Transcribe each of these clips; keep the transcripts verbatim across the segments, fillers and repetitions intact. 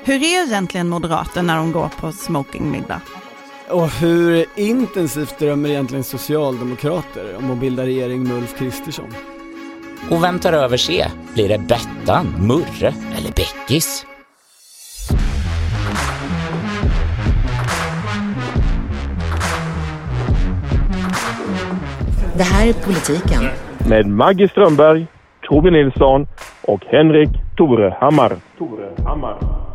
Hur är egentligen moderater när de går på smokingmiddag? Och hur intensivt drömmer egentligen socialdemokrater om att bilda regering med Ulf Kristersson? Och vem tar över se? Blir det Bettan, Murre eller Beckis? Det här är Politiken. Med Maggie Strömberg, Tove Nilsson och Henrik Torehammar. Torehammar.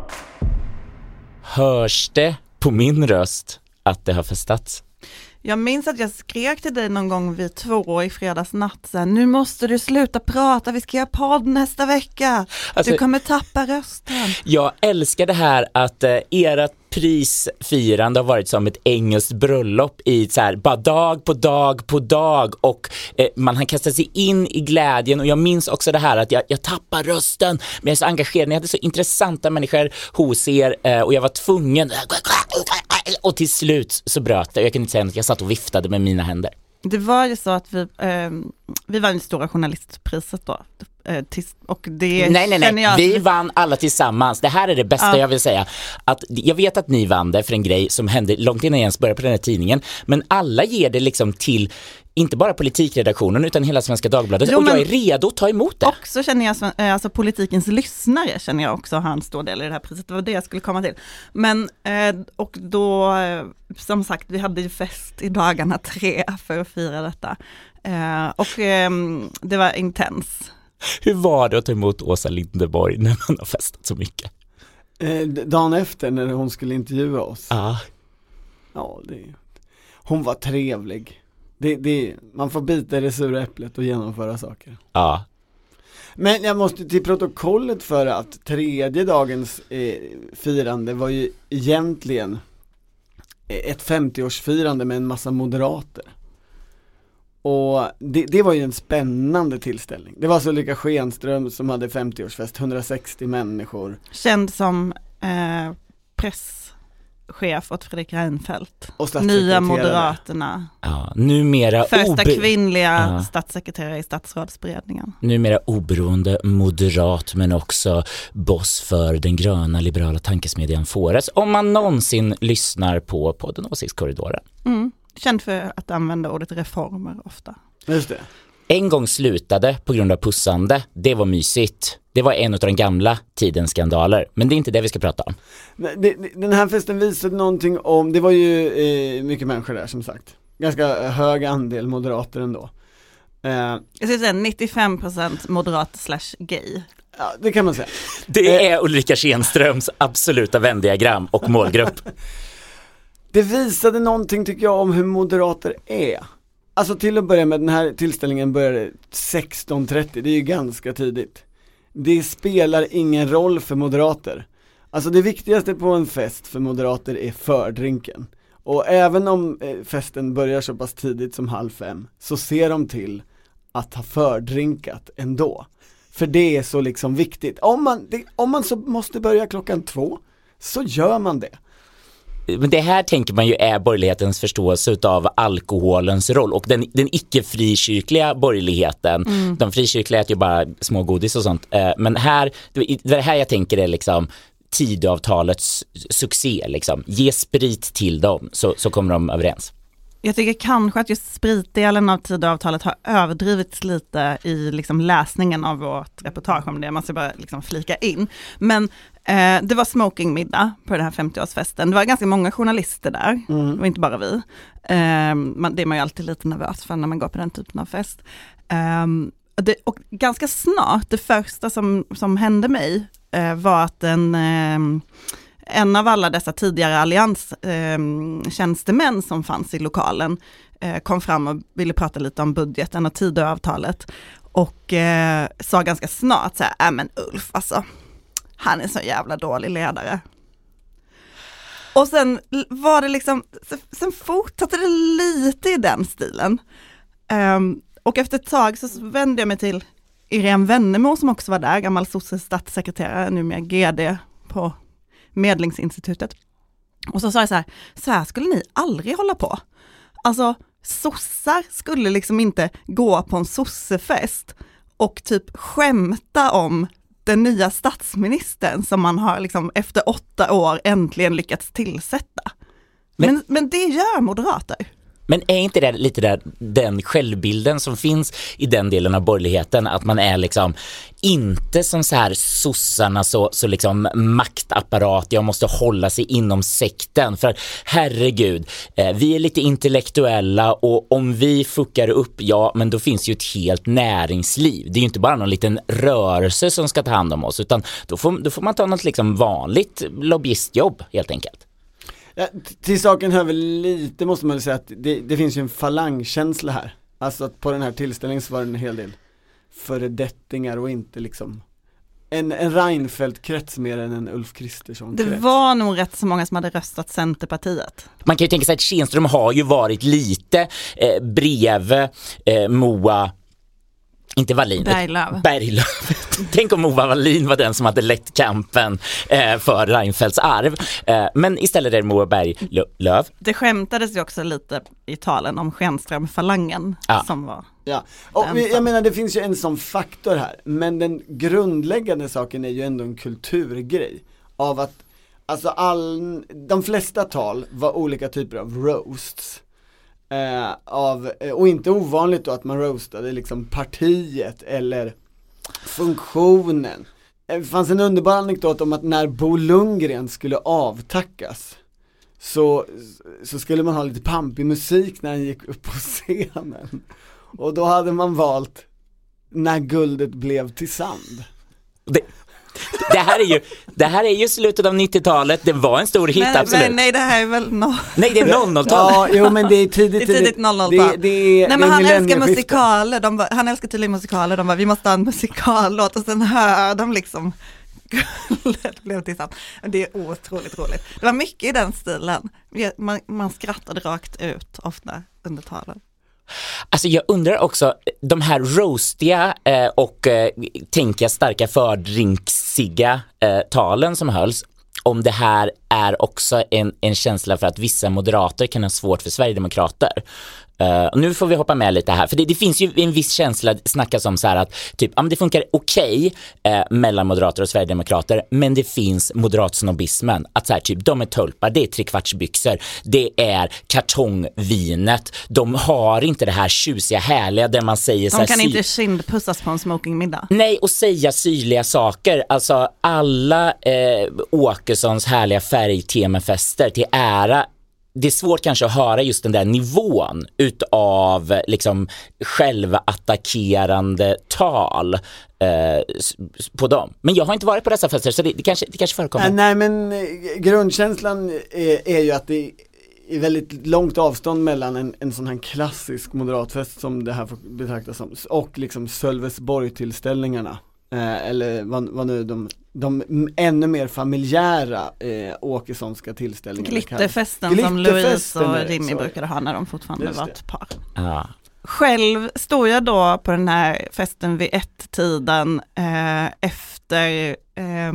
Hörs det på min röst att det har festats? Jag minns att jag skrek till dig någon gång vid två i fredags natt. Så här, nu måste du sluta prata, vi ska göra podd nästa vecka. Alltså, du kommer tappa rösten. Jag älskar det här att eh, ert prisfirande har varit som ett engelskt bröllop i så här, bara dag på dag på dag. Och eh, man har kastat sig in i glädjen. Och jag minns också det här att jag, jag tappar rösten. Men jag är så engagerad. Ni hade så intressanta människor hos er. Eh, och jag var tvungen... Och till slut så bröt det. Jag kan inte säga att jag satt och viftade med mina händer. Det var ju så att vi, eh, vi vann det stora journalistpriset då. Eh, tis, och det nej, nej, nej. Jag... Vi vann alla tillsammans. Det här är det bästa ja. jag vill säga. Att, jag vet att ni vann det för en grej som hände långt innan jag ens började på den här tidningen. Men alla ger det liksom till... Inte bara politikredaktionen utan hela Svenska Dagbladet. Jo, och jag är redo att ta emot det. Också känner jag, alltså politikens lyssnare känner jag också har en stor del i det här priset. Det var det jag skulle komma till. Men, och då, som sagt, vi hade ju fest i dagarna tre för att fira detta. Och det var intens. Hur var det att ta emot Åsa Linderborg när man har festat så mycket? Dagen efter när hon skulle intervjua oss. Ah. Ja, det, hon var trevlig. Det, det, man får bita i det sura äpplet och genomföra saker. Ja. Men jag måste till protokollet för att tredje dagens eh, firande var ju egentligen ett femtioårsfirande med en massa moderater. Och det, det var ju en spännande tillställning. Det var så Ulrika Schenström som hade femtioårsfest, hundrasextio människor. Känd som eh, press chef åt Fredrik Reinfeldt. Och Nya Moderaterna. Ja, numera första obe- kvinnliga ja. statssekreterare i statsrådsberedningen. Numera oberoende moderat men också boss för den gröna liberala tankesmedjan Fores. Om man någonsin lyssnar på podden Åsiktskorridoren. Mm. Känd för att använda ordet reformer ofta. Just det. En gång slutade på grund av pussande. Det var mysigt. Det var en av de gamla tidens skandaler. Men det är inte det vi ska prata om. Den här festen visade någonting om... Det var ju eh, mycket människor där som sagt. Ganska hög andel moderater ändå. Eh, Jag skulle säga nittiofem procent moderat slash gay. Ja, det kan man säga. Det är Ulrika Schenströms absoluta vändiagram och målgrupp. Det visade någonting tycker jag om hur moderater är. Alltså till att börja med, den här tillställningen började sexton trettio, det är ju ganska tidigt. Det spelar ingen roll för moderater. Alltså det viktigaste på en fest för moderater är fördrinken. Och även om festen börjar så pass tidigt som halv fem så ser de till att ha fördrinkat ändå. För det är så liksom viktigt. Om man, det, om man så måste börja klockan två så gör man det. Men det här tänker man ju är borgerlighetens förståelse av alkoholens roll och den, den icke-frikyrkliga borgerligheten. Mm. De frikyrkliga äter ju bara små godis och sånt. Men här, det här jag tänker är liksom Tidöavtalets succé. Liksom. Ge sprit till dem så, så kommer de överens. Jag tycker kanske att just spritdelen av Tidöavtalet har överdrivits lite i liksom läsningen av vårt reportage om det. Man ska bara liksom flika in. Men eh, det var smokingmiddag på den här femtioårsfesten. Det var ganska många journalister där. Mm. Det var inte bara vi. Eh, man, det är man ju alltid lite nervös för när man går på den typen av fest. Eh, det, och ganska snart, det första som, som hände mig eh, var att en... Eh, En av alla dessa tidigare allianstjänstemän eh, som fanns i lokalen eh, kom fram och ville prata lite om budgeten och Tidöavtalet och eh, sa ganska snart så här, äh men Ulf alltså, han är så jävla dålig ledare. Och sen var det liksom, sen fortsatte det lite i den stilen. Um, och efter ett tag så vände jag mig till Irene Wennemo som också var där, gammal sosse statssekreterare, numera G D på Medlingsinstitutet. Och så sa jag så här, så här skulle ni aldrig hålla på. Alltså, sossar skulle liksom inte gå på en sossefest och typ skämta om den nya statsministern som man har liksom efter åtta år äntligen lyckats tillsätta. Men, men, men det gör moderater. Men är inte det lite där den självbilden som finns i den delen av borgerligheten, att man är liksom inte som så här sossarna så, så liksom maktapparat, jag måste hålla sig inom sekten, för herregud, eh, vi är lite intellektuella och om vi fuckar upp, ja men då finns ju ett helt näringsliv. Det är ju inte bara någon liten rörelse som ska ta hand om oss, utan då får, då får man ta något liksom vanligt lobbyistjobb helt enkelt. Ja, till saken hör väl lite, måste man säga, att det, det finns ju en falangkänsla här. Alltså att på den här tillställningen så var det en hel del föredettingar och inte liksom en, en Reinfeldt-krets mer än en Ulf Kristersson-krets. Det var nog rätt så många som hade röstat Centerpartiet. Man kan ju tänka sig att Schenström har ju varit lite eh, bredvid eh, Moa, inte Wallin, Berglöf. Berglöf. Tänk om Moa Wallin var den som hade lett kampen eh, för Reinfeldts arv. Eh, men istället är det Moa Berglöf. Det skämtades ju också lite i talen om Schenström-falangen Ja. som var... Ja, och jag menar det finns ju en sån faktor här, men den grundläggande saken är ju ändå en kulturgrej av att alltså all, de flesta tal var olika typer av roasts. Eh, av, och inte ovanligt då att man roastade liksom partiet eller funktionen. Det fanns en underbar anekdot om att när Bo Lundgren skulle avtackas så, så skulle man ha lite pampig musik när han gick upp på scenen. Och då hade man valt När guldet blev till sand. Det, det, här är ju, det här är ju slutet av nittiotalet. Det var en stor hit, men, absolut. Men, nej, det här är väl... No... Nej, det är noll noll-talet. Ja, jo, men det är tidigt, det är tidigt noll noll-tal. Det, det är, nej, men det är han älskar millennieskiftet. musikaler. De bara, han älskar tydligen musikaler. De bara, vi måste ha en musikallåt. Och sen hör de liksom... Guldet blev till sand. Det är otroligt roligt. Det var mycket i den stilen. Man, man skrattade rakt ut ofta under talen. Alltså jag undrar också, de här roastiga eh, och eh, tänka starka fördrinksiga eh, talen som hölls, om det här är också en, en känsla för att vissa moderater kan ha svårt för Sverigedemokrater. Uh, och nu får vi hoppa med lite här, för det, det finns ju en viss känsla, det snackas om så här att typ, ja, men det funkar okej okay, uh, mellan moderater och Sverigedemokrater, men det finns moderatsnobbismen, att så här, typ, de är tulpar, det är trekvartsbyxor, det är kartongvinet, de har inte det här tjusiga härliga där man säger de så här, kan sy- inte kindpussas på en smokingmiddag. Nej, och säga syrliga saker. Alltså alla eh, Åkessons härliga färgtemafester till ära. Det är svårt kanske att höra just den där nivån utav liksom självattackerande tal eh, på dem. Men jag har inte varit på dessa fester, så det, det, kanske, det kanske förekommer. Nej, men grundkänslan är, är ju att det är väldigt långt avstånd mellan en, en sån här klassisk moderatfest som det här får betraktas som och liksom Sölvesborg-tillställningarna. Eh, eller vad, vad nu de, de ännu mer familjära eh, Åkessonska tillställningarna. Glitterfesten som Louise och Jimmy så brukade ha när de fortfarande var ett par. Ja. Själv stod jag då på den här festen vid ett-tiden eh, efter eh,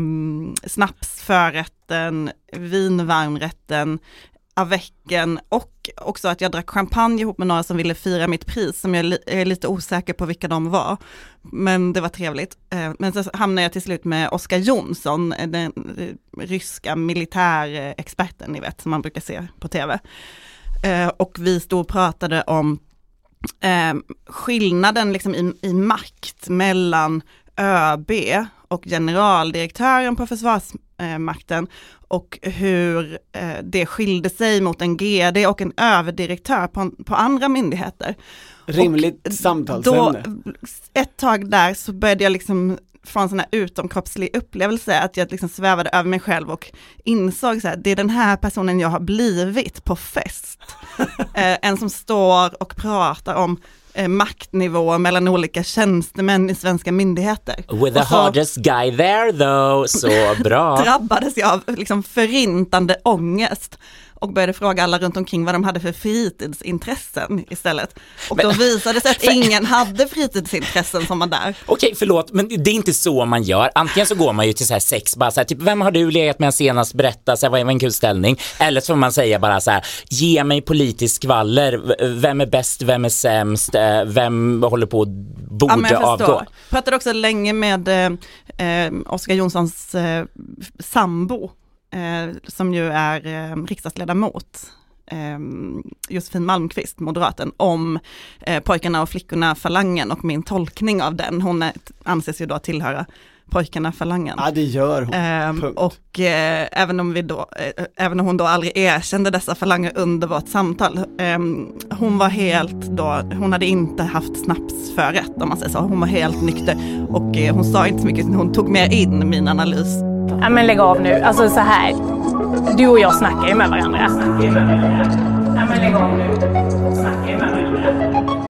snapsförrätten, vinvarmrätten, avecken och också att jag drack champagne ihop med några som ville fira mitt pris, som jag li- är lite osäker på vilka de var. Men det var trevligt. Eh, men så hamnade jag till slut med Oskar Jonsson, den eh, ryska militärexperten, ni vet, som man brukar se på tv. Eh, och vi stod och pratade om eh, skillnaden liksom i, i makt mellan ÖB och generaldirektören på försvarsmakten och hur eh, det skilde sig mot en G D och en överdirektör på, på andra myndigheter. Rimligt och samtalsämne. Då, ett tag där så började jag liksom få en sån här utomkroppslig upplevelse att jag liksom svävade över mig själv och insåg så här, det är den här personen jag har blivit på fest. eh, en som står och pratar om eh, maktnivåer mellan olika tjänstemän i svenska myndigheter. With the så, hardest guy there though, så bra. drabbades jag av liksom förintande ångest och började fråga alla runt omkring vad de hade för fritidsintressen istället. Och men, då visade det sig att för... ingen hade fritidsintressen som var där. Okej, förlåt, men det är inte så man gör. Antingen så går man ju till så här sex, bara så här, typ, vem har du legat med senast, berätta, så här, vad är en kul ställning? Eller så får man säga bara så här, ge mig politisk skvaller, vem är bäst, vem är sämst, vem håller på att borde ja, avgå. Jag pratade också länge med eh, Oskar Jonssons eh, sambo, eh, som ju är eh, riksdagsledamot, eh, Josefin Malmqvist, moderaten, om eh, pojkarna och flickorna falangen och min tolkning av den. Hon är, anses ju då tillhöra pojkarna falangen. Ja, det gör hon. Eh, och eh, även om vi då, eh, även om hon då aldrig erkände dessa falanger under vårt samtal, eh, hon var helt då, hon hade inte haft snapsförrätt om man säger så. Hon var helt nykter och eh, hon sa inte så mycket, hon tog mer in min analys. Ja, men lägg av nu, alltså så här, du och jag snackar ju med varandra. Ja, men lägg av nu, snackar ju med varandra.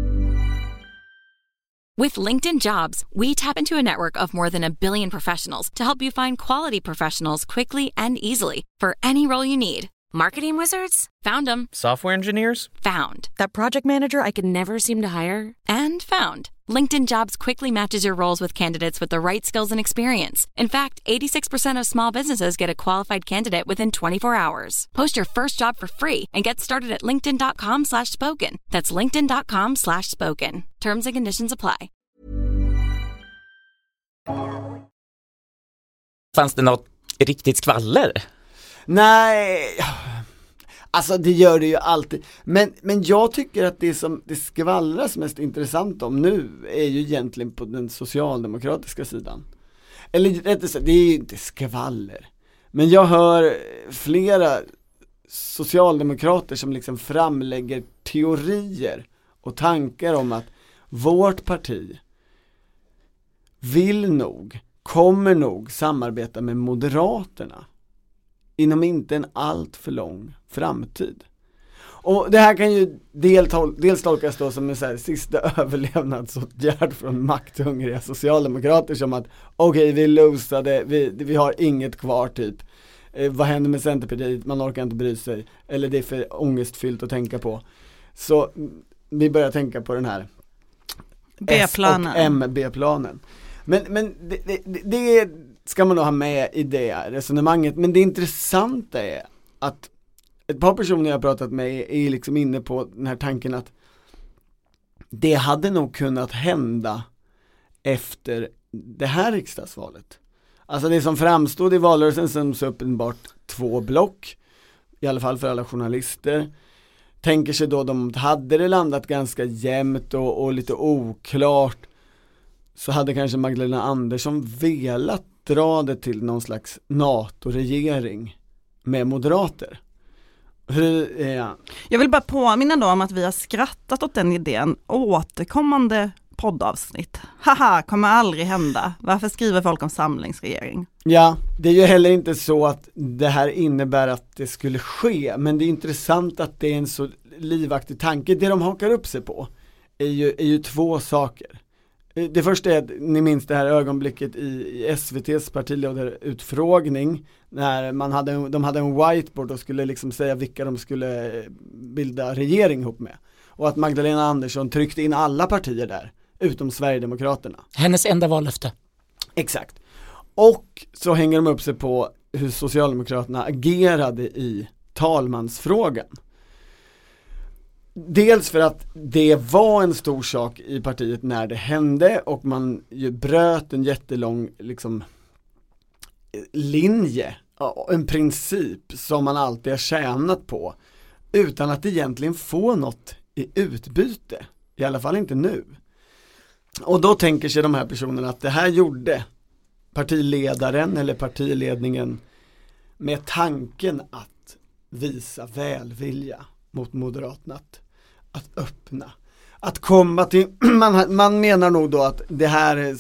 With LinkedIn Jobs, we tap into a network of more than a billion professionals to help you find quality professionals quickly and easily for any role you need. Marketing wizards? Found them. Software engineers? Found. That project manager I could never seem to hire? And found. LinkedIn Jobs quickly matches your roles with candidates with the right skills and experience. In fact, eighty-six percent of small businesses get a qualified candidate within twenty-four hours. Post your first job for free and get started at linkedin.com slash spoken. That's linkedin.com slash spoken. Terms and conditions apply. Fanns det något riktigt skvaller? Nej, alltså det gör det ju alltid. Men, men jag tycker att det som det skvallras mest intressant om nu är ju egentligen på den socialdemokratiska sidan. Eller rättare sagt, det är ju inte skvaller. Men jag hör flera socialdemokrater som liksom framlägger teorier och tankar om att vårt parti vill nog, kommer nog samarbeta med Moderaterna inom inte en allt för lång framtid. Och det här kan ju dels, dels tolkas då som en så här sista överlevnadsåtgärd från makthungriga socialdemokrater, som att okej, okay, vi losade, vi, vi har inget kvar typ. Eh, vad händer med Centerpartiet? Man orkar inte bry sig. Eller det är för ångestfyllt att tänka på. Så vi börjar tänka på den här B-planen. S och M B-planen. Men, men det, det, det ska man nog ha med i det resonemanget. Men det intressanta är att ett par personer jag har pratat med är liksom inne på den här tanken att det hade nog kunnat hända efter det här riksdagsvalet. Alltså det som framstod i valrörelsen som så uppenbart två block, i alla fall för alla journalister. Tänker sig då de hade det landat ganska jämnt och, och lite oklart, så hade kanske Magdalena Andersson velat dra det till någon slags NATO-regering med moderater. Hur, ja. Jag vill bara påminna då om att vi har skrattat åt den idén återkommande poddavsnitt. Haha, kommer aldrig hända. Varför skriver folk om samlingsregering? Ja, det är ju heller inte så att det här innebär att det skulle ske, men det är intressant att det är en så livaktig tanke. Det de hakar upp sig på är ju, är ju två saker. Det första är att ni minns det här ögonblicket i, i S V T:s partiledarutfrågning när man hade, de hade en whiteboard och skulle liksom säga vilka de skulle bilda regering ihop med. Och att Magdalena Andersson tryckte in alla partier där, utom Sverigedemokraterna. Hennes enda vallöfte. Exakt. Och så hänger de upp sig på hur Socialdemokraterna agerade i talmansfrågan. Dels för att det var en stor sak i partiet när det hände och man ju bröt en jättelång liksom, linje, en princip som man alltid har tjänat på utan att egentligen få något i utbyte, i alla fall inte nu. Och då tänker sig de här personerna att det här gjorde partiledaren eller partiledningen med tanken att visa välvilja mot Moderaterna, att, att öppna, att komma till, man, man menar nog då att det här är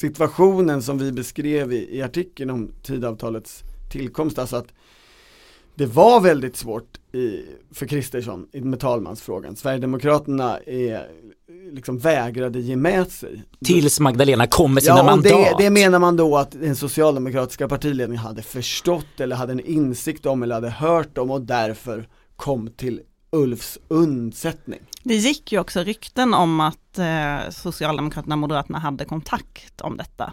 situationen som vi beskrev i, i artikeln om tidavtalets tillkomst, alltså att det var väldigt svårt i, för Kristersson med talmansfrågan. Sverigedemokraterna är, liksom vägrade ge med sig. Tills Magdalena kom med sina ja, och mandat. Det, det menar man då att den socialdemokratiska partiledningen hade förstått eller hade en insikt om eller hade hört om och därför kom till Ulfs undsättning. Det gick ju också rykten om att eh, Socialdemokraterna och Moderaterna hade kontakt om detta.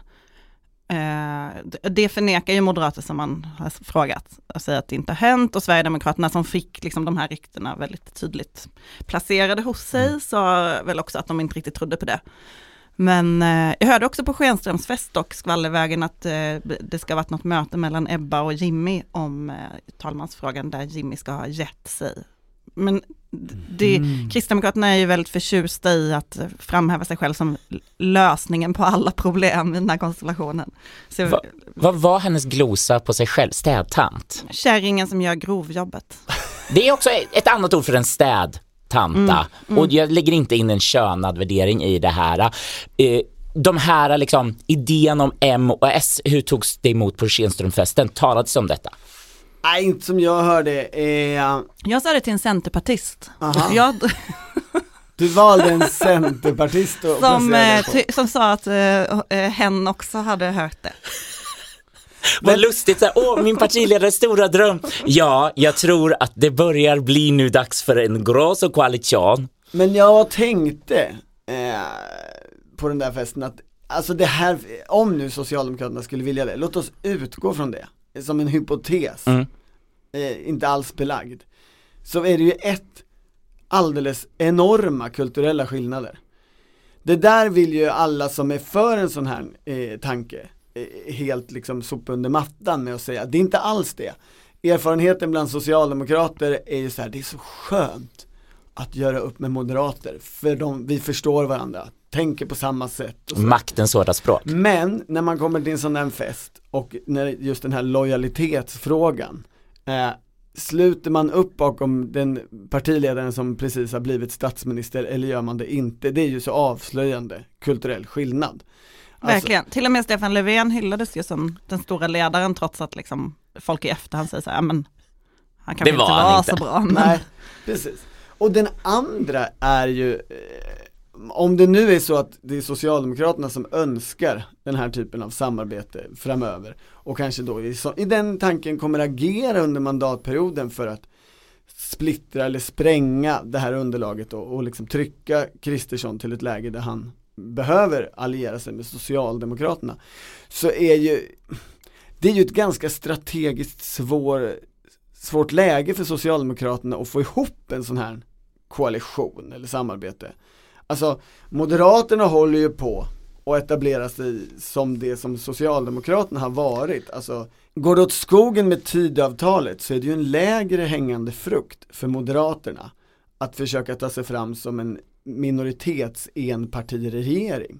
Eh, det förnekar ju moderater som man har frågat och säger att det inte har hänt, och Sverigedemokraterna som fick liksom de här ryktena väldigt tydligt placerade hos sig mm. sa väl också att de inte riktigt trodde på det. Men eh, jag hörde också på Schenströms fest och skvallervägen att eh, det ska ha varit något möte mellan Ebba och Jimmy om eh, talmansfrågan där Jimmy ska ha gett sig. Men det, mm. Kristdemokraterna är ju väldigt förtjusta i att framhäva sig själv som lösningen på alla problem i den här konstellationen. Så, Va, vad var hennes glosa på sig själv? Städtant? Kärringen som gör grovjobbet. Det är också ett annat ord för en städtanta. Mm. Mm. Och jag lägger inte in en könad värdering i det här. Eh, de här liksom, idén om M och S, hur togs det emot på Schenströmfesten? Talades om detta? Nej, inte som jag hörde. Eh... Jag sa det till en centerpartist. Jag... Du valde en centerpartist och som, eh, ty- som sa att eh, hen också hade hört det. Vad lustigt, så här, åh, min partiledares stora dröm. Ja, jag tror att det börjar bli nu dags för en gross och koalition. Men jag tänkte eh, på den där festen att alltså det här, om nu Socialdemokraterna skulle vilja det, låt oss utgå från det som en hypotes, mm. eh, inte alls belagd, så är det ju ett alldeles enorma kulturella skillnader. Det där vill ju alla som är för en sån här eh, tanke eh, helt liksom sopa under mattan med att säga, det är inte alls det. Erfarenheten bland socialdemokrater är ju så här, det är så skönt att göra upp med moderater, för de, vi förstår varandra, tänker på samma sätt. Och maktens hårda språk. Men när man kommer till en sån här fest och när just den här lojalitetsfrågan, eh, sluter man upp bakom den partiledaren som precis har blivit statsminister eller gör man det inte? Det är ju så avslöjande kulturell skillnad. Alltså, verkligen. Till och med Stefan Löfven hyllades ju som den stora ledaren, trots att liksom folk i efterhand säger så här, men han kan inte vara så bra. Men... Nej, precis. Och den andra är ju eh, om det nu är så att det är Socialdemokraterna som önskar den här typen av samarbete framöver och kanske då i, så, i den tanken kommer agera under mandatperioden för att splittra eller spränga det här underlaget och, och liksom trycka Kristersson till ett läge där han behöver alliera sig med Socialdemokraterna, så är ju det är ju ett ganska strategiskt svår, svårt läge för Socialdemokraterna att få ihop en sån här koalition eller samarbete. Alltså, Moderaterna håller ju på att etablera sig som det som Socialdemokraterna har varit. Alltså, går det åt skogen med Tidöavtalet så är det ju en lägre hängande frukt för Moderaterna att försöka ta sig fram som en minoritets enpartiregering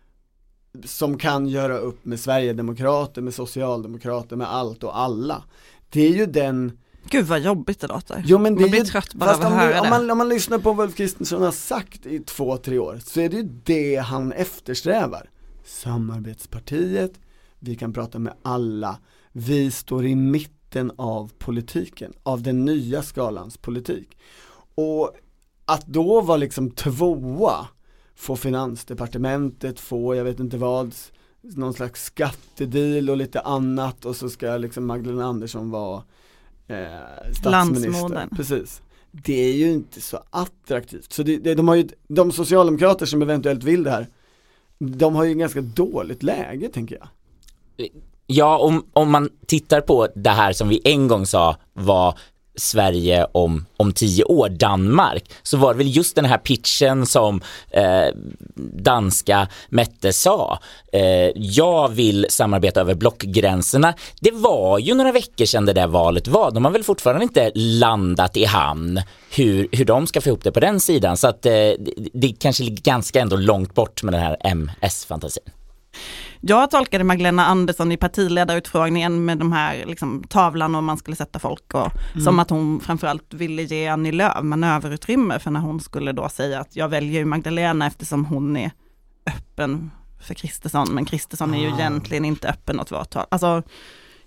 som kan göra upp med Sverigedemokrater, med Socialdemokrater, med allt och alla. Det är ju den... Gud vad jobbigt det låter. Jo, men det man blir är ju, trött bara fast av att om, höra du, om, det. man, om man lyssnar på vad Ulf Kristersson har sagt i två, tre år, så är det ju det han eftersträvar. Samarbetspartiet, vi kan prata med alla, vi står i mitten av politiken, av den nya skalans politik. Och att då vara liksom tvåa, få Finansdepartementet, få jag vet inte vad, någon slags skattedeal och lite annat, och så ska liksom Magdalena Andersson vara eh, statsminister. Precis. Det är ju inte så attraktivt. Så det, det, de har ju, de socialdemokrater som eventuellt vill det här, de har ju en ganska dåligt läge, tänker jag. Ja, om, om man tittar på det här som vi en gång sa var Sverige om, om tio år, Danmark, så var det väl just den här pitchen som eh, danska Mette sa. Eh, jag vill samarbeta över blockgränserna. Det var ju några veckor sedan det där valet var. De har väl fortfarande inte landat i hamn hur, hur de ska få ihop det på den sidan. Så att eh, det, det kanske ligger ganska ändå långt bort med den här M S-fantasin. Jag tolkade Magdalena Andersson i partiledarutfrågningen med de här liksom, tavlan och man skulle sätta folk och, mm. som att hon framförallt ville ge Annie Lööf manöverutrymme, för när hon skulle då säga att jag väljer ju Magdalena eftersom hon är öppen för Kristersson, men Kristersson är ju ah. egentligen inte öppen åt vårt håll. Alltså,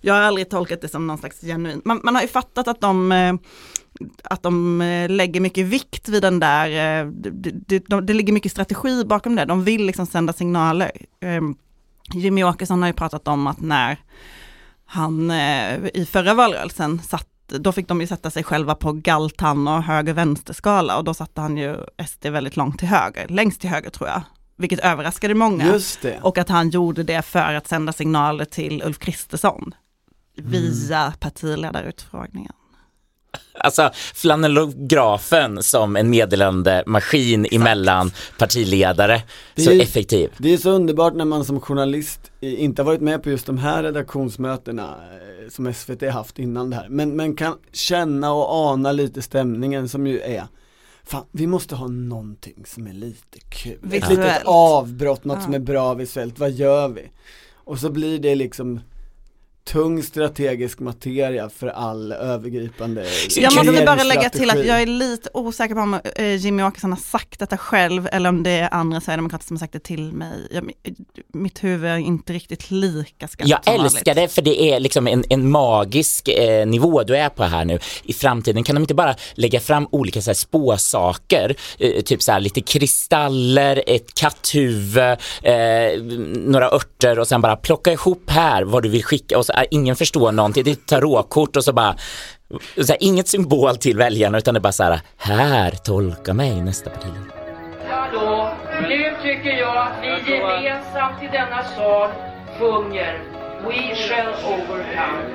Jag har aldrig tolkat det som någon slags genuin. Man, man har ju fattat att de, eh, att de eh, lägger mycket vikt vid den där, eh, det, det, de, det ligger mycket strategi bakom det. De vill liksom sända signaler. Eh, Jimmy Åkesson har ju pratat om att när han eh, i förra valrörelsen satt, då fick de ju sätta sig själva på galtan och höger-vänsterskala, och då satte han ju S D väldigt långt till höger, längst till höger tror jag, vilket överraskade många. Just det. Och att han gjorde det för att sända signaler till Ulf Kristersson via mm. partiledarutfrågningen. Alltså flanellografen som en meddelande maskin Exakt. Emellan partiledare, så är, effektiv. Det är så underbart när man som journalist inte har varit med på just de här redaktionsmötena som S V T haft innan det här, men, men kan känna och ana lite stämningen som ju är, fan, vi måste ha någonting som är lite kul, visuellt. Ett litet avbrott, något ja. som är bra visuellt, vad gör vi? Och så blir det liksom tung strategisk materia för all övergripande. Jag måste bara lägga till att jag är lite osäker på om eh, Jimmy Åkesson har sagt detta själv eller om det är andra sverigedemokrater som har sagt det till mig. Jag, mitt huvud är inte riktigt lika skarpt. Jag älskar det, för det är liksom en, en magisk eh, nivå du är på här nu. I framtiden kan de inte bara lägga fram olika så här, spåsaker, eh, typ så här, lite kristaller, ett katthuvud, eh, några örter och sen bara plocka ihop här vad du vill skicka, och så är ingen förstår någonting. Det är ett tarotkort och så bara så här, inget symbol till väljarna, utan det är bara så här, här, tolka mig nästa partiledare. Hallå, nu tycker jag att vi gemensamt i denna sal sjunger We shall overcome.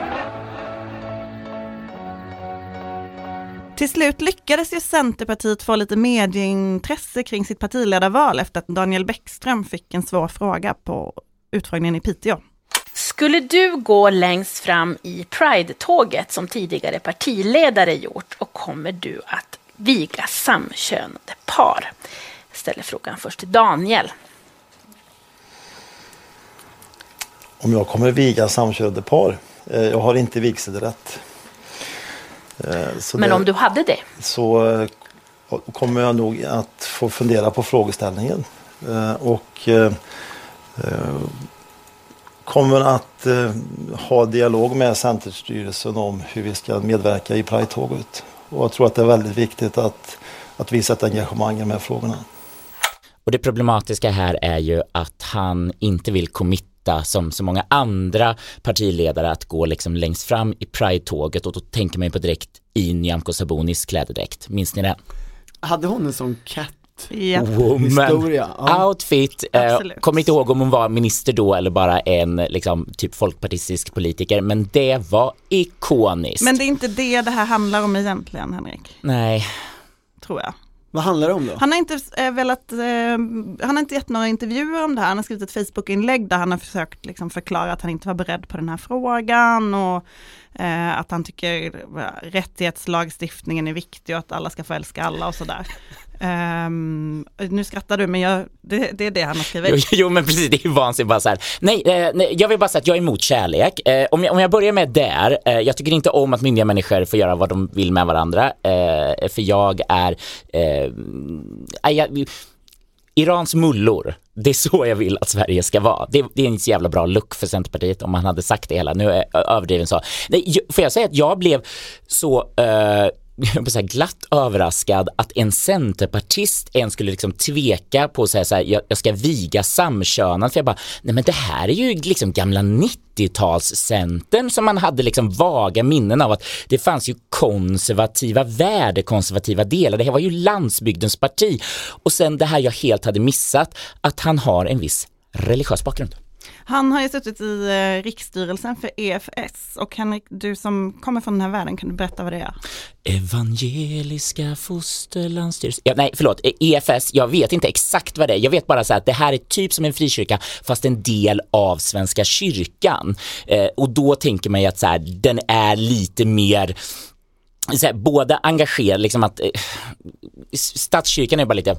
Till slut lyckades ju Centerpartiet få lite medieintresse kring sitt partiledarval efter att Daniel Bäckström fick en svår fråga på utfrågningen i Piteå. Skulle du gå längst fram i Pride-tåget som tidigare partiledare gjort, och kommer du att viga samkönade par? Jag ställer frågan först till Daniel. Om jag kommer viga samkönade par? Jag har inte vigselrätt. Så Men det, om du hade det? Så kommer jag nog att få fundera på frågeställningen. Och kommer att eh, ha dialog med Centerstyrelsen om hur vi ska medverka i Pride-tåget. Och jag tror att det är väldigt viktigt att, att visa ett engagemang i de här frågorna. Och det problematiska här är ju att han inte vill committa som så många andra partiledare att gå liksom längst fram i Pride-tåget, och då tänker man ju på direkt i Nyamko Sabunis klädedräkt. Minns ni det? Hade hon en sån cat? Ja. Woman, ja. outfit, eh, kommer inte ihåg om hon var minister då eller bara en liksom, typ folkpartistisk politiker, men det var ikoniskt. Men det är inte det det här handlar om egentligen, Henrik. Nej. Tror jag. Vad handlar det om då? Han har inte eh, velat, eh, han har inte gett några intervjuer om det här. Han har skrivit ett Facebook-inlägg där han har försökt liksom, förklara att han inte var beredd på den här frågan, och eh, att han tycker eh, rättighetslagstiftningen är viktig och att alla ska få älska alla och sådär. Um, nu skrattar du, men jag, det, det är det han har skrivit. Jo, jo men precis, det är ju vansinnigt bara så här. Nej, eh, nej, jag vill bara säga att jag är emot kärlek. Eh, om, jag, om jag börjar med där, eh, jag tycker inte om att myndiga människor får göra vad de vill med varandra. Eh, för jag är... Eh, jag, Irans mullor, det är så jag vill att Sverige ska vara. Det, det är en så jävla bra look för Centerpartiet om man hade sagt det hela. Nu är jag överdriven så. Nej, får jag säga att jag blev så... Eh, jag var så här glatt överraskad att en centerpartist än skulle liksom tveka på att säga så här, jag, jag ska viga samkönad, för jag bara, nej men det här är ju liksom gamla nittiotalscentern som man hade liksom vaga minnen av, att det fanns ju konservativa, värdekonservativa delar, det här var ju landsbygdens parti, och sen det här jag helt hade missat, att han har en viss religiös bakgrund. Han har ju suttit i eh, riksstyrelsen för E F S, och Henrik, du som kommer från den här världen, kan du berätta vad det är? Evangeliska fosterlandsstyrelsen. Ja, nej, förlåt, E F S, jag vet inte exakt vad det är. Jag vet bara så att det här är typ som en frikyrka, fast en del av Svenska kyrkan. Eh, och då tänker man ju att så här, den är lite mer... Så här, båda engagerade, liksom att eh, statskyrkan är bara lite...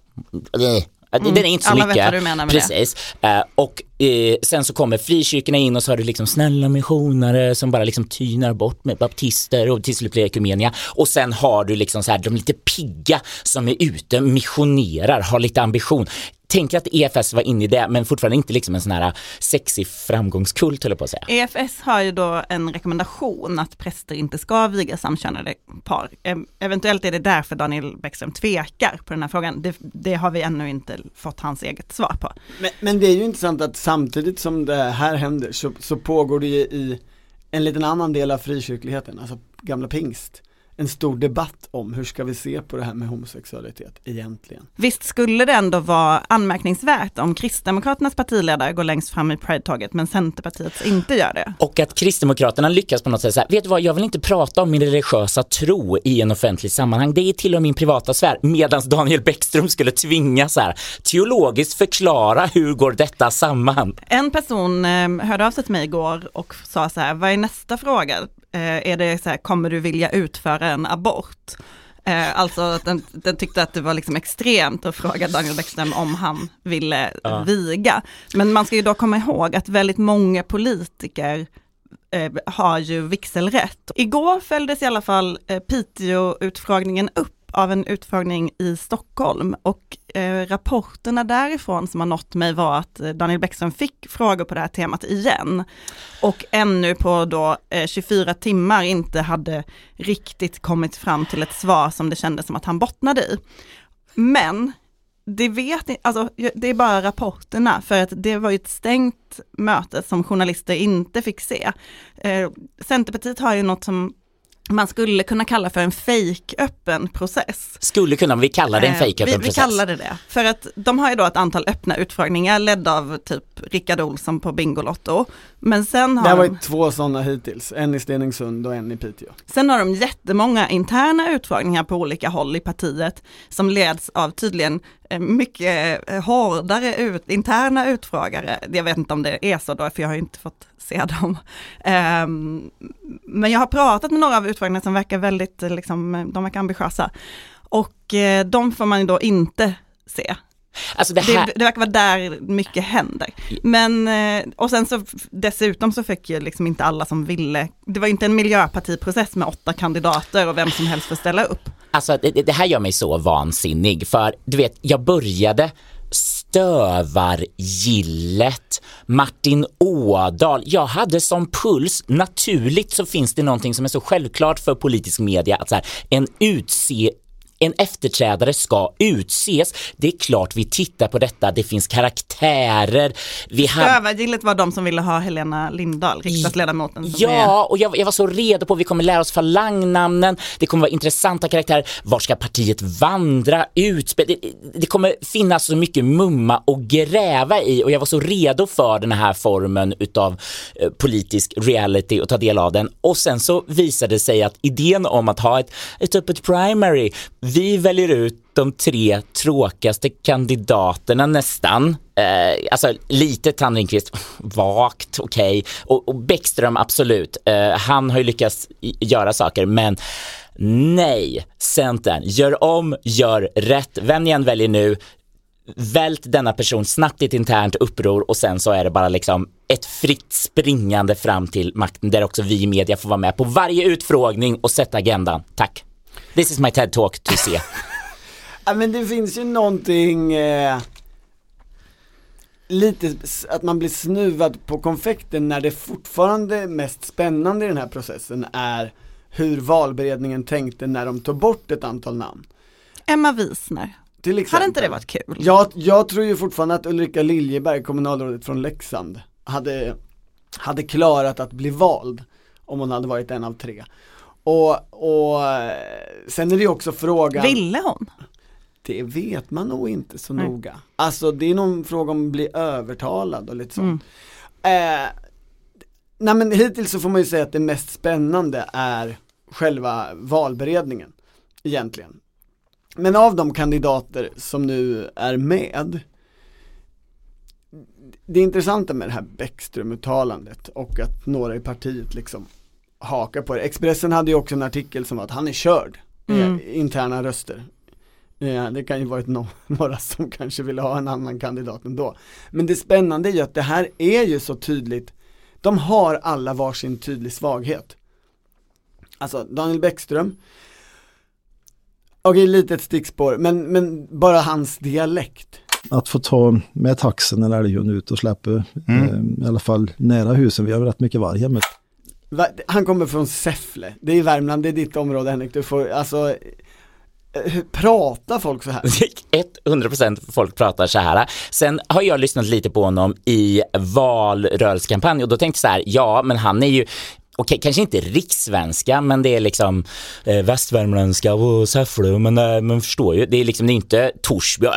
Mm, den är inte så alla mycket. vet vad du menar med precis. Det. Uh, och uh, sen så kommer frikyrkorna in, och så har du liksom snälla missionare som bara liksom tynar bort med baptister och till slut blir ekumenia. Och sen har du liksom så här de lite pigga som är ute, missionerar, har lite ambition. tänk att E F S var inne i det, men fortfarande inte liksom en sån här sexig framgångskult, höll jag på att säga. E F S har ju då en rekommendation att präster inte ska viga samkönade par. E- eventuellt är det därför Daniel Bäckström tvekar på den här frågan. Det, det har vi ännu inte fått hans eget svar på. Men, men det är ju intressant att samtidigt som det här händer så, så pågår det ju i en liten annan del av frikyrkligheten, alltså gamla pingst, en stor debatt om hur ska vi se på det här med homosexualitet egentligen. Visst skulle det ändå vara anmärkningsvärt om Kristdemokraternas partiledare går längst fram i Pride-tåget men Centerpartiet inte gör det. Och att Kristdemokraterna lyckas på något sätt säga, vet du vad, jag vill inte prata om min religiösa tro i en offentlig sammanhang. Det är till och med min privata sfär. Medan Daniel Bäckström skulle tvinga så här, teologiskt förklara hur går detta samman. En person eh, hörde av sig till mig igår och sa så här, vad är nästa fråga? Eh, är det så här, kommer du vilja utföra en abort? Eh, alltså att den, den tyckte att det var liksom extremt att fråga Daniel Bäckström om han ville ja. viga. Men man ska ju då komma ihåg att väldigt många politiker eh, har ju vigselrätt. Igår följdes i alla fall eh, Piteå-utfrågningen upp av en utfrågning i Stockholm och eh, rapporterna därifrån som har nått mig var att eh, Daniel Bäckström fick frågor på det här temat igen och ännu på då eh, tjugofyra timmar inte hade riktigt kommit fram till ett svar som det kändes som att han bottnade i. Men det vet ni, alltså det är bara rapporterna för att det var ju ett stängt möte som journalister inte fick se. Eh, Centerpartiet har ju något som man skulle kunna kalla för en fake-öppen process. Skulle kunna, vi kallar det en fake-öppen vi, process. Vi kallar det det. För att de har ju då ett antal öppna utfrågningar ledda av typ Rickard Olsson på Bingolotto. Men sen har det har de, varit två sådana hittills. En i Stenungsund och en i Piteå. Sen har de jättemånga interna utfrågningar på olika håll i partiet som leds av tydligen mycket hårdare ut, interna utfrågare. Jag vet inte om det är så då, för jag har ju inte fått se dem. Um, men jag har pratat med några av utfrågningarna som verkar väldigt, liksom, de verkar ambitiösa. Och uh, de får man ju då inte se. Alltså det, här... det, det verkar vara där mycket händer. Men, och sen så dessutom så fick ju liksom inte alla som ville, det var inte en miljöpartiprocess med åtta kandidater och vem som helst får ställa upp. Alltså det, det här gör mig så vansinnig för du vet, jag började Stövargillet, Martin Ådahl. Jag hade som puls, naturligt så finns det någonting som är så självklart för politisk media att så här, en utse En efterträdare ska utses. Det är klart vi tittar på detta. Det finns karaktärer. Vi Stövargillet var de som ville ha Helena Lindahl, riksdagsledamoten. Ja, och jag, jag var så redo på att vi kommer lära oss falangnamnen. Det kommer vara intressanta karaktärer. Var ska partiet vandra? Utspel? Det, det kommer finnas så mycket mumma och gräva i. Och jag var så redo för den här formen utav eh, politisk reality och ta del av den. Och sen så visade det sig att idén om att ha ett, ett öppet primary, vi väljer ut de tre tråkigaste kandidaterna nästan. Eh, alltså lite Tandringqvist, vagt, okej. Okay. Och, och Bäckström, absolut. Eh, han har ju lyckats göra saker, men nej, Centern, gör om, gör rätt. Vem ni än väljer nu, vält denna person snabbt i ett internt uppror och sen så är det bara liksom ett fritt springande fram till makten där också vi i media får vara med på varje utfrågning och sätta agendan. Tack. This is my TED talk to see. Ja, men det finns ju någonting eh, lite att man blir snuvad på konfekten när det fortfarande mest spännande i den här processen är hur valberedningen tänkte när de tog bort ett antal namn. Emma Wiesner. Till exempel. Hade inte det varit kul? Jag, jag tror ju fortfarande att Ulrika Liljeberg, kommunalrådet från Leksand, hade, hade klarat att bli vald om hon hade varit en av tre. Och, och sen är det ju också frågan... Ville hon? Det vet man nog inte så mm. noga. Alltså det är någon fråga om att bli övertalad och lite sånt. Mm. Eh, nej men hittills så får man ju säga att det mest spännande är själva valberedningen egentligen. Men av de kandidater som nu är med, det intressanta med det här Bäckström-uttalandet och att några i partiet liksom haka på det. Expressen hade ju också en artikel som var att han är körd. Mm. Interna röster. Ja, det kan ju vara ett no- några som kanske vill ha en annan kandidat ändå. Men det spännande är ju att det här är ju så tydligt. De har alla varsin tydlig svaghet. Alltså Daniel Bäckström. Okej, lite ett stickspår. Men, men bara hans dialekt. att få ta med taxen en älghund ut och släppa mm. eh, i alla fall nära husen. Vi har rätt mycket varg hemma. Han kommer från Säffle. Det är i Värmland, det är ditt område, Henrik. Du får, alltså, pratar folk så här? hundra procent folk pratar så här. Sen har jag lyssnat lite på honom i valrörelsekampanj och då tänkte jag så här, ja men han är ju okej, kanske inte rikssvenska, men det är liksom eh, västvärmländska och Säffle, men eh, man förstår ju, det är liksom det är inte Torsby.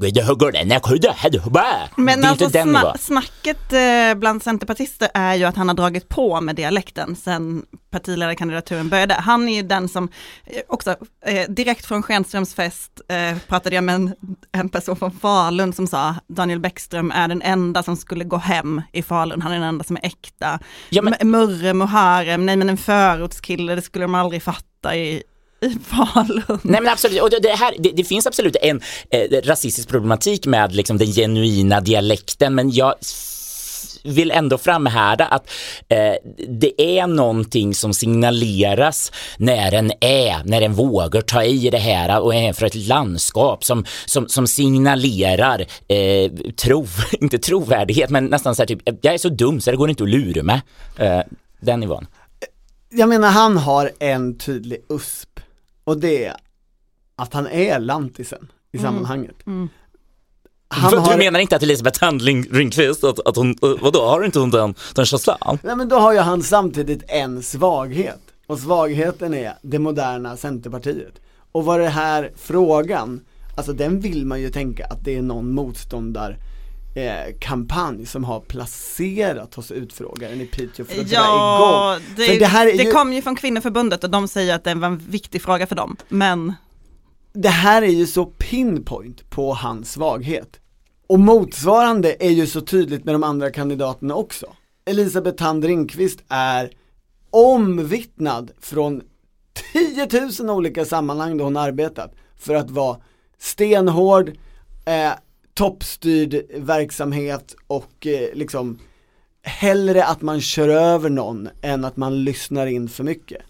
Men alltså sna- snacket eh, bland centerpartister är ju att han har dragit på med dialekten sen partiledarkandidaturen började. Han är ju den som eh, också eh, direkt från Schenströms fest eh, pratade jag med en, en person från Falun som sa Daniel Bäckström är den enda som skulle gå hem i Falun. Han är den enda som är äkta. Ja, men... M- Murre Moharem, nej men en förortskille, det skulle de aldrig fatta i i Falun. Nej men absolut, och det, det, här, det, det finns absolut en eh, rasistisk problematik med liksom den genuina dialekten, men jag vill ändå framhärda att eh, det är någonting som signaleras när en är, när en vågar ta i det här och är för ett landskap som, som, som signalerar eh, tro, inte trovärdighet, men nästan så här typ, jag är så dum så det går inte att lura mig. Eh, den nivån. Jag menar, han har en tydlig usp och det är att han är lantisen i mm. sammanhanget. Mm. Han har... Du menar inte att Elisabeth Handling Ringqvist att, att hon, vadå, har inte hon den, den känslan? Nej, men då har ju han samtidigt en svaghet. Och svagheten är det moderna Centerpartiet. Och vad det här frågan, alltså den vill man ju tänka att det är någon motståndare Eh, kampanj som har placerat hos utfrågaren i Piteå för att ja, dra igång. Det, det, här är det ju... kom ju från Kvinnoförbundet och de säger att det var en viktig fråga för dem, men det här är ju så pinpoint på hans svaghet. Och motsvarande är ju så tydligt med de andra kandidaterna också. Elisabeth Hand Ringqvist är omvittnad från tio tusen olika sammanhang där hon arbetat för att vara stenhård, eh, toppstyrd verksamhet och eh, liksom hellre att man kör över någon än att man lyssnar in för mycket.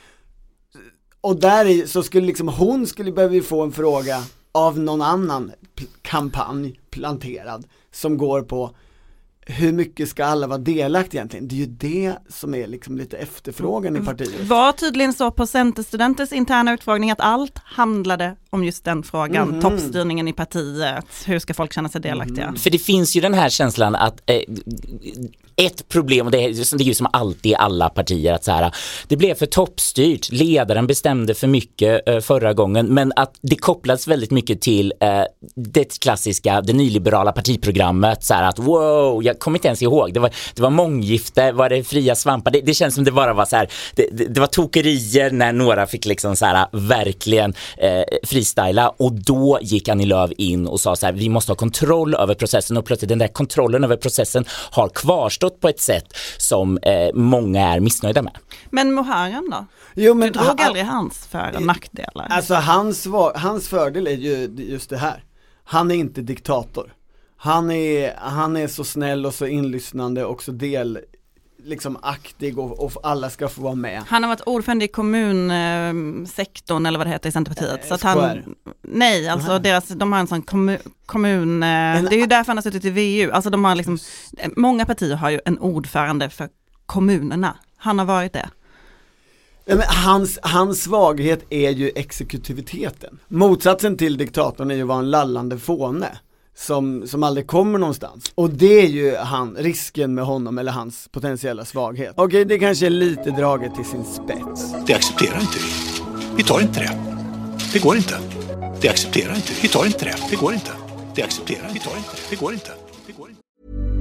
Och där i, så skulle liksom hon skulle behöva få en fråga av någon annan p- kampanj planterad som går på hur mycket ska alla vara delaktiga egentligen? Det är ju det som är liksom lite efterfrågan i partiet. Var tydligen så på Centerstudenters interna utfrågning att allt handlade om just den frågan. Mm. Toppstyrningen i partiet. Hur ska folk känna sig delaktiga? Mm. För det finns ju den här känslan att eh, ett problem, och det är, det är ju som alltid i alla partier, att så här, det blev för toppstyrt. Ledaren bestämde för mycket eh, förra gången, men att det kopplats väldigt mycket till eh, det klassiska, det nyliberala partiprogrammet. Så här att wow, jag kommer inte ens ihåg. Det var, det var månggifte, var det fria svampar. Det, det känns som det bara var så här, det, det, det var tokerier när några fick liksom så här verkligen eh, freestyla, och då gick Annie Lööf in och sa så här, vi måste ha kontroll över processen, och plötsligt den där kontrollen över processen har kvarstått på ett sätt som eh, många är missnöjda med. Men Moharem då? Jo, men du drog aldrig hans för och nackdelar. Alltså hans, hans fördel är ju just det här. Han är inte diktator. Han är, han är så snäll och så inlyssnande och så del liksom aktig och, och alla ska få vara med. Han har varit ordförande i kommunsektorn eller vad det heter i Centerpartiet. Eh, så att han, nej, alltså uh-huh. deras, de har en sån kommun, kommun en, det är ju därför han har suttit i V U. Alltså de har liksom, många partier har ju en ordförande för kommunerna. Han har varit det. Men hans, hans svaghet är ju exekutiviteten. Motsatsen till diktatorn är ju att vara en lallande fåne. Som, som aldrig kommer någonstans. Och det är ju han, risken med honom eller hans potentiella svaghet. Okej, okay, det kanske är lite draget till sin spets. Det accepterar inte vi. Vi tar inte det. Det går inte. Det accepterar inte. Vi tar inte det. Det går inte. Det accepterar. Vi tar inte det. Det går inte. Det går inte.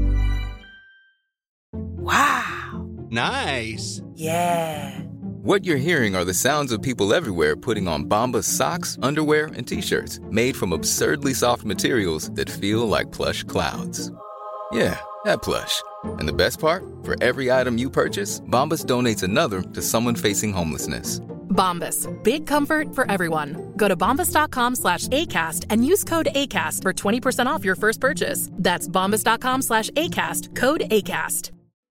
Wow. Nice. Yeah. What you're hearing are the sounds of people everywhere putting on Bombas socks, underwear, and T-shirts made from absurdly soft materials that feel like plush clouds. Yeah, that plush. And the best part? For every item you purchase, Bombas donates another to someone facing homelessness. Bombas, big comfort for everyone. Go to bombas.com slash ACAST and use code ACAST for twenty percent off your first purchase. That's bombas.com slash ACAST, code ACAST.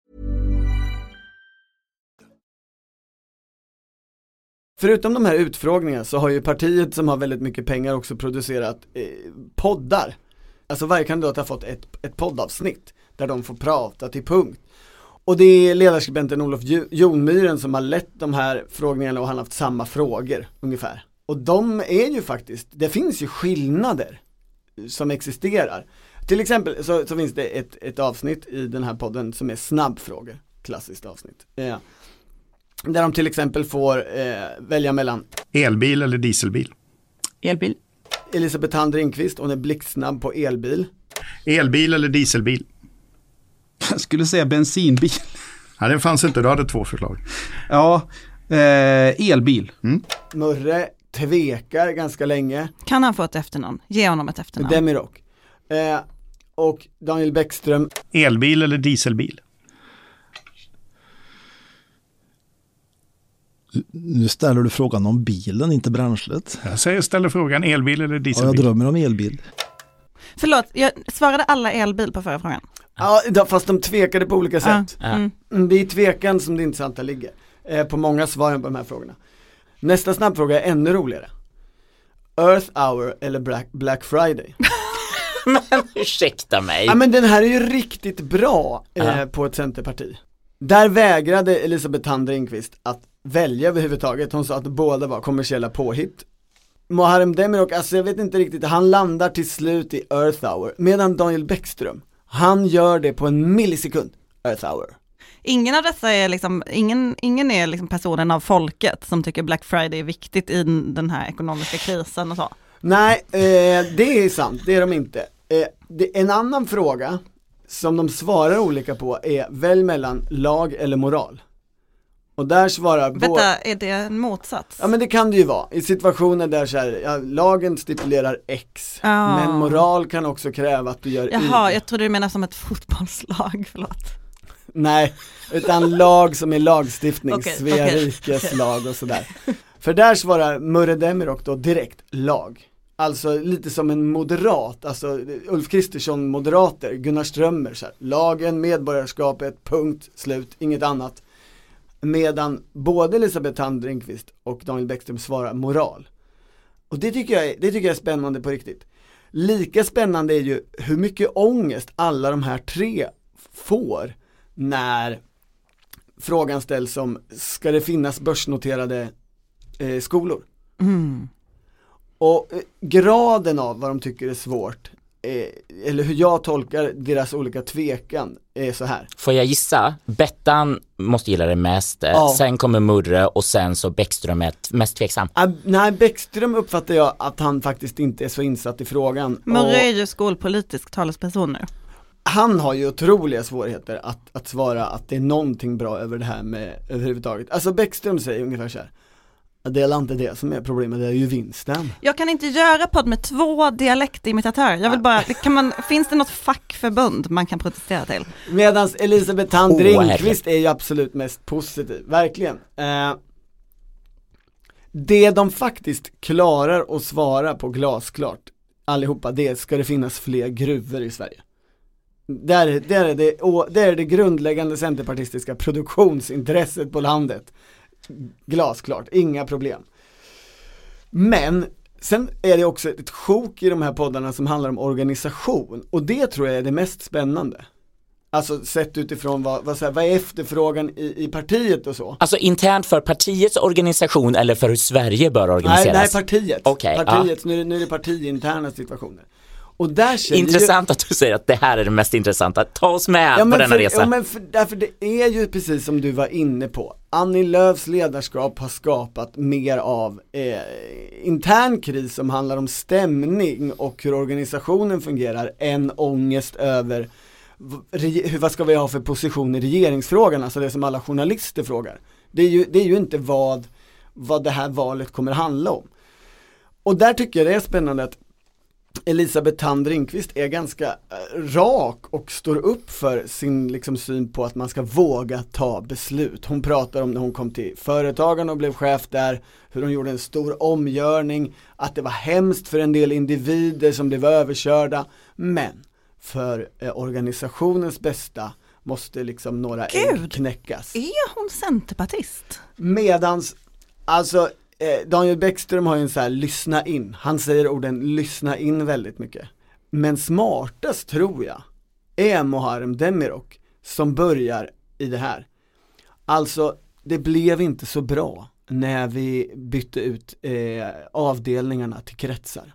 Förutom de här utfrågningarna så har ju partiet som har väldigt mycket pengar också producerat eh, poddar Alltså varje kandidat har fått ett, ett poddavsnitt där de får prata till punkt. Och det är ledarskribenten Olof Jonmyren som har lett de här frågningarna och han har haft samma frågor ungefär. Och de är ju faktiskt, det finns ju skillnader som existerar. Till exempel så, så finns det ett, ett avsnitt i den här podden som är snabbfrågor, klassiskt avsnitt. Ja. Där de till exempel får eh, välja mellan elbil eller dieselbil. Elbil. Elisabeth Hand Ringqvist, hon är blixtsnabb på elbil. Elbil eller dieselbil. Jag skulle säga bensinbil. Ja, det fanns inte, du hade två förslag. Ja, eh, elbil. Mm. Murre tvekar ganska länge. Kan han få ett efternamn? Ge honom ett efternamn. Demirok. Eh, och Daniel Bäckström. Elbil eller dieselbil? Nu ställer du frågan om bilen, inte bränslet. Jag säger ställer frågan elbil eller dieselbil. Ja, jag drömmer om elbil. Förlåt, jag svarade alla elbil på förra frågan. Ja, fast de tvekade på olika sätt. Ja. Mm. Det är tvekan som det intressanta ligger. Eh, på många svaren på de här frågorna. Nästa snabbfråga är ännu roligare. Earth Hour eller Black, Black Friday? Men ursäkta mig. Ja, men den här är ju riktigt bra eh, uh-huh. på ett centerparti. Där vägrade Elisabeth Hand Ringqvist att välja överhuvudtaget. Hon sa att båda var kommersiella påhitt. Muharrem Demirok, alltså jag vet inte riktigt, han landar till slut i Earth Hour. Medan Daniel Bäckström, han gör det på en millisekund. Earth Hour. Ingen av dessa är liksom, ingen, ingen är liksom personen av folket som tycker Black Friday är viktigt i den här ekonomiska krisen och så. Nej, eh, det är sant, det är de inte. Eh, det, en annan fråga som de svarar olika på är välj mellan lag eller moral. Och där svarar Vänta, bo- är det en motsats? Ja, men det kan det ju vara. I situationer där så här, ja, lagen stipulerar X, oh. men moral kan också kräva att du gör Jaha, Y. jag trodde du menade som ett fotbollslag, förlåt. Nej, utan lag som är lagstiftning, okay, Svea okay. rikes lag och sådär. För där svarar Murre Demirok då direkt lag. Alltså lite som en moderat, alltså Ulf Kristersson moderater, Gunnar Strömmer så här, lagen, medborgarskapet, punkt, slut, inget annat. Medan både Elisabeth Hand Ringqvist och Daniel Bäckström svarar moral. Och det tycker jag är, det tycker jag är spännande på riktigt. Lika spännande är ju hur mycket ångest alla de här tre får när frågan ställs som ska det finnas börsnoterade eh, skolor? Mm. Och eh, graden av vad de tycker är svårt eh, eller hur jag tolkar deras olika tvekan är så här. Får jag gissa? Bettan måste gilla det mest, Ja. sen kommer Murre och sen så Bäckström är mest tveksam. Ah, nej, Bäckström uppfattar jag att han faktiskt inte är så insatt i frågan. Murre är ju skolpolitisk talesperson nu. Han har ju otroliga svårigheter att, att svara att det är någonting bra över det här med överhuvudtaget. Alltså Bäckström säger ungefär så här: det är inte det som är problemet, det är ju vinsten. Jag kan inte göra podd med två dialektimitatörer. Jag vill bara, kan man, finns det något fackförbund man kan protestera till? Medans Elisabeth Hand Oh, Ringqvist är ju absolut mest positiv, verkligen. Eh, det de faktiskt klarar att svara på glasklart allihopa, det ska det finnas fler gruvor i Sverige. Där, där, är det, och där är det grundläggande centerpartistiska produktionsintresset på landet. Glasklart, inga problem. Men sen är det också ett sjok i de här poddarna som handlar om organisation. Och det tror jag är det mest spännande. Alltså sett utifrån vad, vad, så här, vad är efterfrågan i, i partiet och så. Alltså internt för partiets organisation eller för hur Sverige bör organiseras? Nej, nej partiet. Okay, partiet ja. nu, är det, nu är det partiinterna situationer. Och där intressant ju... att du säger att det här är det mest intressanta. Ta oss med ja, på denna för, resa. Ja, men för, därför det är ju precis som du var inne på. Annie Lööfs ledarskap har skapat mer av eh, intern kris som handlar om stämning och hur organisationen fungerar än ångest över hur, vad ska vi ha för position i regeringsfrågan, alltså det som alla journalister frågar. Det är ju, det är ju inte vad, vad det här valet kommer handla om. Och där tycker jag det är spännande att Elisabeth Hand Ringqvist är ganska rak och står upp för sin liksom syn på att man ska våga ta beslut. Hon pratar om när hon kom till företagen och blev chef där, hur hon gjorde en stor omgörning, att det var hemskt för en del individer som blev överkörda, men för eh, organisationens bästa måste liksom några ägg knäckas. Är hon centerpartist? Medans, alltså eh, Daniel Bäckström har ju en så här lyssna in. Han säger orden lyssna in väldigt mycket. Men smartast tror jag är Muharrem Demirok som börjar i det här. Alltså, det blev inte så bra när vi bytte ut eh, avdelningarna till kretsar.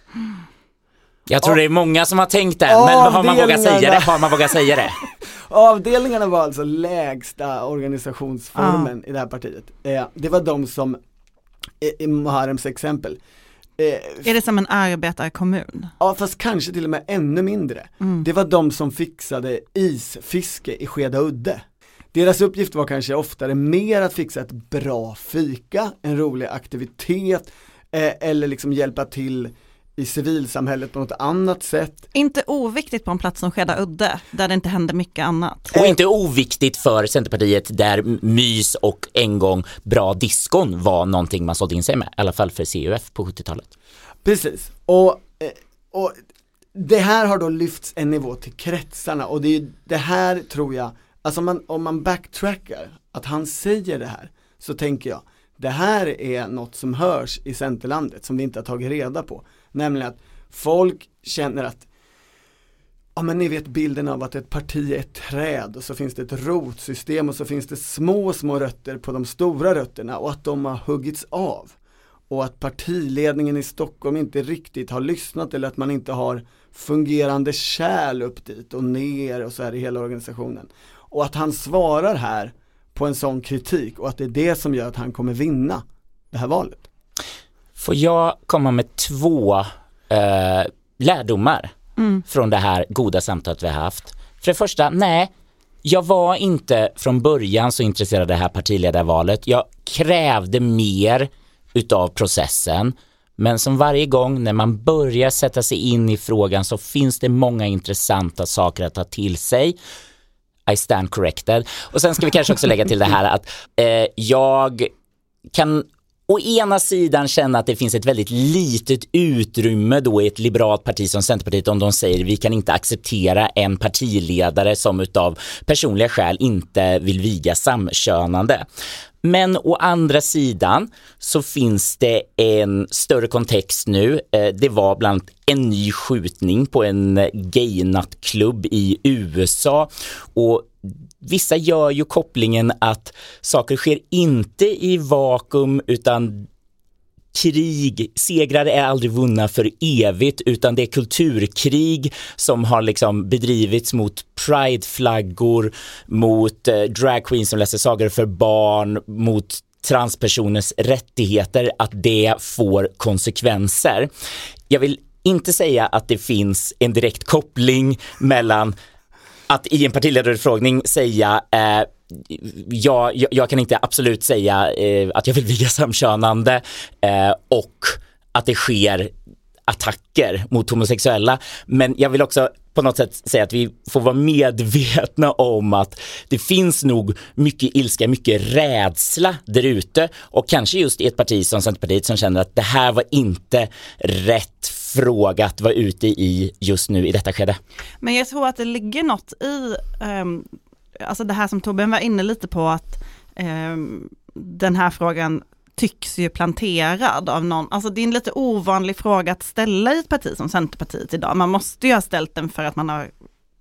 Jag tror det är många som har tänkt det, men har man vågat säga det? Har man vågat säga det? Avdelningarna var alltså lägsta organisationsformen ah. i det här partiet. Eh, det var de som, i, i Muharrems exempel. Eh, är det som en arbetarkommun? Ja, fast kanske till och med ännu mindre. Mm. Det var de som fixade isfiske i Skeda udde. Deras uppgift var kanske oftare mer att fixa ett bra fika, en rolig aktivitet eh, eller liksom hjälpa till i civilsamhället på något annat sätt. Inte oviktigt på en plats som Skeda udde, där det inte händer mycket annat. Och inte oviktigt för Centerpartiet där mys och en gång bra diskon var någonting man sålde in sig med, i alla fall för C U F på sjuttiotalet. Precis, och, och det här har då lyfts en nivå till kretsarna, och det är det här tror jag, alltså om man, om man backtrackar att han säger det här, så tänker jag, det här är något som hörs i Centerlandet som vi inte har tagit reda på. Nämligen att folk känner att, ja men ni vet bilden av att ett parti är ett träd och så finns det ett rotsystem och så finns det små små rötter på de stora rötterna och att de har huggits av. Och att partiledningen i Stockholm inte riktigt har lyssnat, eller att man inte har fungerande kärl upp dit och ner och så här i hela organisationen. Och att han svarar här på en sån kritik, och att det är det som gör att han kommer vinna det här valet. Får jag komma med två eh, lärdomar mm. från det här goda samtalet vi har haft? För det första, nej, jag var inte från början så intresserad av det här partiledarvalet. Jag krävde mer utav processen. Men som varje gång när man börjar sätta sig in i frågan så finns det många intressanta saker att ta till sig. I stand corrected. Och sen ska vi kanske också lägga till det här att eh, jag kan å ena sidan känna att det finns ett väldigt litet utrymme då i ett liberalt parti som Centerpartiet om de säger vi kan inte acceptera en partiledare som utav personliga skäl inte vill viga samkönande. Men å andra sidan så finns det en större kontext nu. Det var bland annat en ny skjutning på en gaynattklubb i U S A, och vissa gör ju kopplingen att saker sker inte i vakuum, utan krig, segrar är aldrig vunna för evigt, utan det är kulturkrig som har liksom bedrivits mot prideflaggor, mot eh, drag queens som läser sagor för barn, mot transpersoners rättigheter, att det får konsekvenser. Jag vill inte säga att det finns en direkt koppling mellan att i en partiledarutfrågning säga eh, ja, jag, jag kan inte absolut säga eh, att jag vill viga samkönande eh, och att det sker attacker mot homosexuella. Men jag vill också på något sätt säga att vi får vara medvetna om att det finns nog mycket ilska, mycket rädsla där ute, och kanske just i ett parti som Centerpartiet som känner att det här var inte rätt fråga att vara ute i just nu i detta skede. Men jag tror att det ligger något i um, alltså det här som Torbjörn var inne lite på, att um, den här frågan tycks ju planterad av någon. Alltså det är en lite ovanlig fråga att ställa i ett parti som Centerpartiet idag. Man måste ju ha ställt den för att man har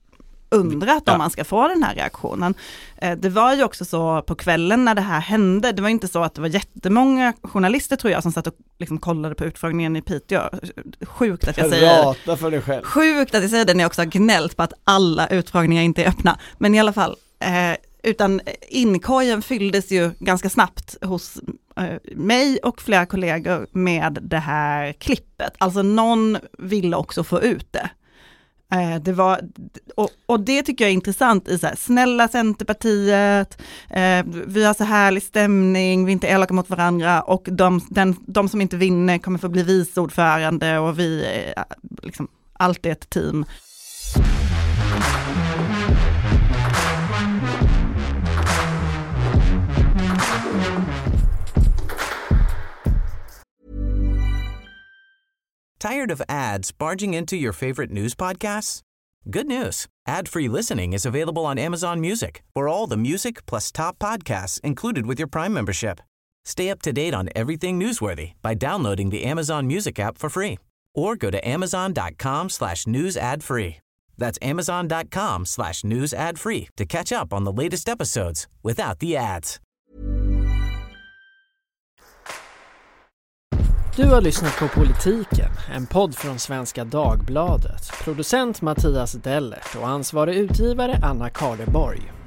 undrat om ja. man ska få den här reaktionen. Eh, det var ju också så på kvällen när det här hände. Det var inte så att det var jättemånga journalister tror jag som satt och liksom kollade på utfrågningen i Piteå. Sjukt att jag säger Rata för dig själv. Sjukt att jag säger det när jag också har gnällt på att alla utfrågningar inte är öppna. Men i alla fall, eh, utan inkorgen fylldes ju ganska snabbt hos eh, mig och flera kollegor med det här klippet. Alltså någon ville också få ut det. Det var, och, och det tycker jag är intressant i så här, snälla Centerpartiet, eh, vi har så härlig stämning, vi är inte elaka mot varandra, och de, den, de som inte vinner kommer få bli vice ordförande, och vi eh, liksom, allt är ett team. Tired of ads barging into your favorite news podcasts? Good news. Ad-free listening is available on Amazon Music for all the music plus top podcasts included with your Prime membership. Stay up to date on everything newsworthy by downloading the Amazon Music app for free or go to amazon.com slash news ad free. That's amazon.com slash news ad free to catch up on the latest episodes without the ads. Du har lyssnat på Politiken, en podd från Svenska Dagbladet. Producent Mattias Dellert och ansvarig utgivare Anna Karleborg.